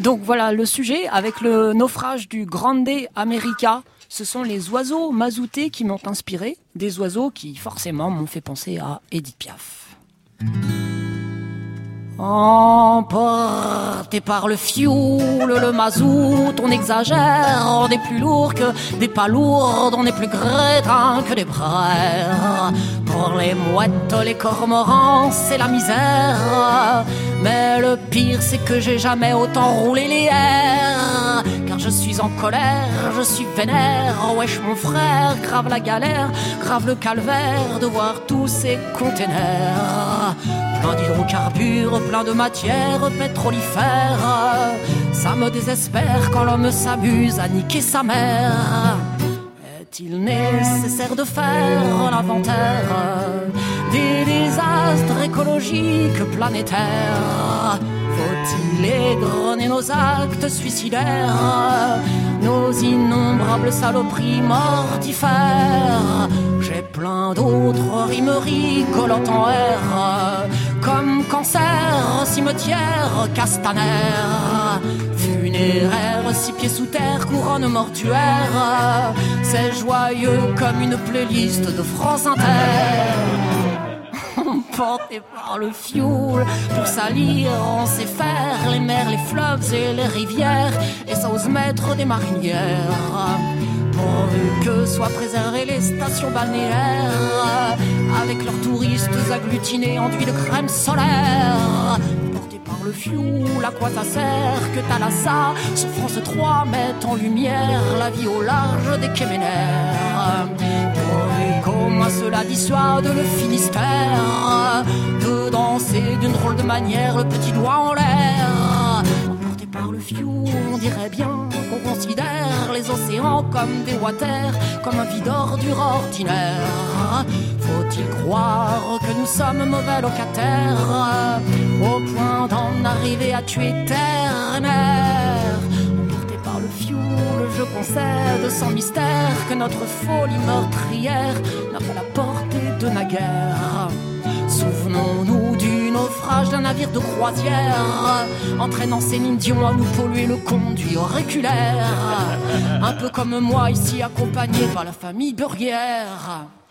Donc voilà le sujet avec le naufrage du Grande America. Ce sont les oiseaux mazoutés qui m'ont inspiré, des oiseaux qui forcément m'ont fait penser à Édith Piaf. Emporté par le fioul, le mazout, on exagère, on est plus lourd que des palourdes, on est plus grétin que des brères. Pour les mouettes, les cormorans, c'est la misère. Mais le pire, c'est que j'ai jamais autant roulé les airs. Car je suis en colère, je suis vénère. Wesh mon frère, grave la galère, grave le calvaire de voir tous ces containers plein d'hydrocarbures, plein de matières pétrolifères. Ça me désespère quand l'homme s'amuse à niquer sa mère. Est-il nécessaire de faire l'inventaire des désastres écologiques planétaires? Faut-il égrener nos actes suicidaires, nos innombrables saloperies mortifères? J'ai plein d'autres rimes rigolantes en air, comme cancer, cimetière, castaner, funéraire, 6 pieds sous terre, couronne mortuaire. C'est joyeux comme une playlist de France Inter. Emporté par le fioul, pour salir on sait faire les mers, les fleuves et les rivières, et ça ose mettre des marinières. Pourvu que soient préservées les stations balnéaires, avec leurs touristes agglutinés enduits de crème solaire. Portés par le fioul, à quoi ça sert que Thalassa sur France 3 mette en lumière la vie au large des Quéménères? Pourvu qu'au moins cela dissuade le Finistère de danser d'une drôle de manière le petit doigt en l'air. Emporté par le fioul, on dirait bien qu'on considère les océans comme des waters, comme un vide d'ordure ordinaire. Faut-il croire que nous sommes mauvais locataires, au point d'en arriver à tuer terre et mer? Emporté par le fioul, je concède sans mystère que notre folie meurtrière n'a pas la portée de naguère. Souvenons-nous du naufrage d'un navire de croisière, entraînant Céline Dion à nous polluer le conduit auriculaire. Un peu comme moi ici accompagné par la famille Burguière.